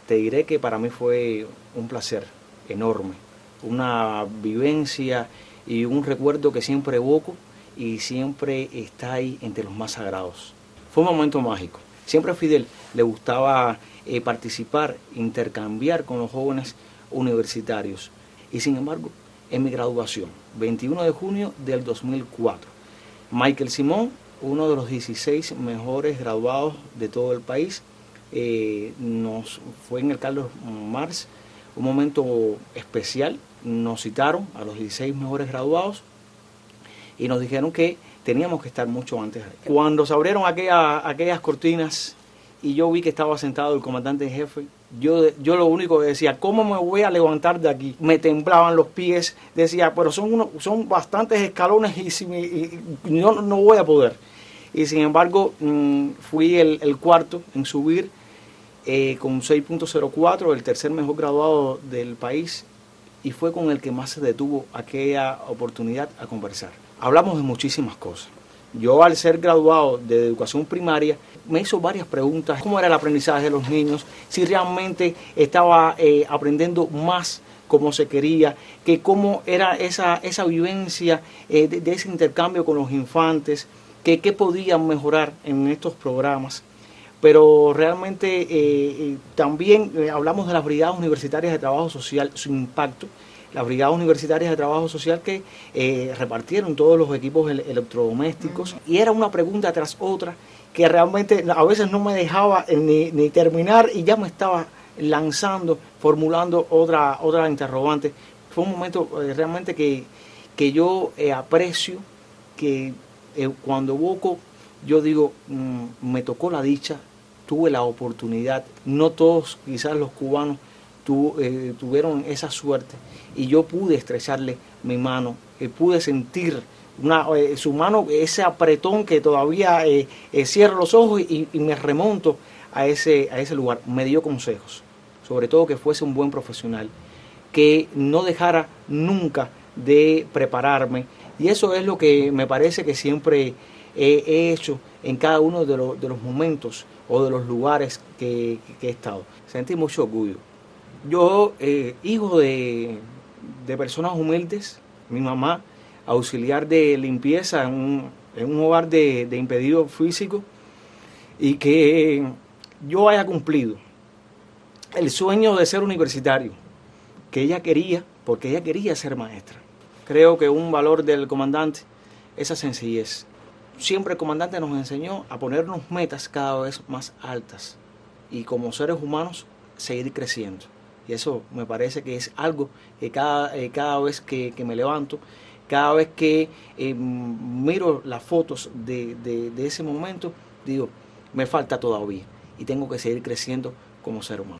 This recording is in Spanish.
te diré que para mí fue un placer enorme, una vivencia y un recuerdo que siempre evoco y siempre está ahí entre los más sagrados. Fue un momento mágico. Siempre a Fidel le gustaba participar, intercambiar con los jóvenes universitarios. Y sin embargo, en mi graduación, 21 de junio del 2004, Michael Simón, uno de los 16 mejores graduados de todo el país, nos fue en el Carlos Marx, un momento especial. Nos citaron a los 16 mejores graduados y nos dijeron que teníamos que estar mucho antes. Cuando se abrieron aquellas cortinas y yo vi que estaba sentado el comandante en jefe, yo lo único que decía, ¿cómo me voy a levantar de aquí? Me temblaban los pies, decía, pero son bastantes escalones y no voy a poder. Y sin embargo, fui el cuarto en subir con 6.04, el tercer mejor graduado del país, y fue con el que más se detuvo aquella oportunidad a conversar. Hablamos de muchísimas cosas. Yo, al ser graduado de educación primaria, me hizo varias preguntas. ¿Cómo era el aprendizaje de los niños? Si realmente estaba aprendiendo más como se quería, que cómo era esa vivencia de ese intercambio con los infantes, que qué podían mejorar en estos programas. Pero realmente también hablamos de las brigadas universitarias de trabajo social, su impacto. Las brigadas universitarias de trabajo social que repartieron todos los equipos electrodomésticos. Y era una pregunta tras otra que realmente a veces no me dejaba ni terminar y ya me estaba lanzando, formulando otra interrogante. Fue un momento realmente que yo aprecio, que cuando evoco, yo digo, me tocó la dicha, tuve la oportunidad. No todos, quizás los cubanos, tuvieron esa suerte, y yo pude estrecharle mi mano, pude sentir su mano, ese apretón que todavía cierro los ojos y me remonto a ese lugar. Me dio consejos, sobre todo que fuese un buen profesional, que no dejara nunca de prepararme, y eso es lo que me parece que siempre he hecho en cada uno de los momentos o de los lugares que he estado. Sentí mucho orgullo. Yo, hijo de personas humildes, mi mamá, auxiliar de limpieza en un hogar de impedidos físicos, y que yo haya cumplido el sueño de ser universitario, que ella quería, porque ella quería ser maestra. Creo que un valor del comandante, esa sencillez. Siempre el comandante nos enseñó a ponernos metas cada vez más altas y como seres humanos seguir creciendo. Y eso me parece que es algo que cada vez que me levanto, cada vez que miro las fotos de ese momento, digo, me falta todavía y tengo que seguir creciendo como ser humano.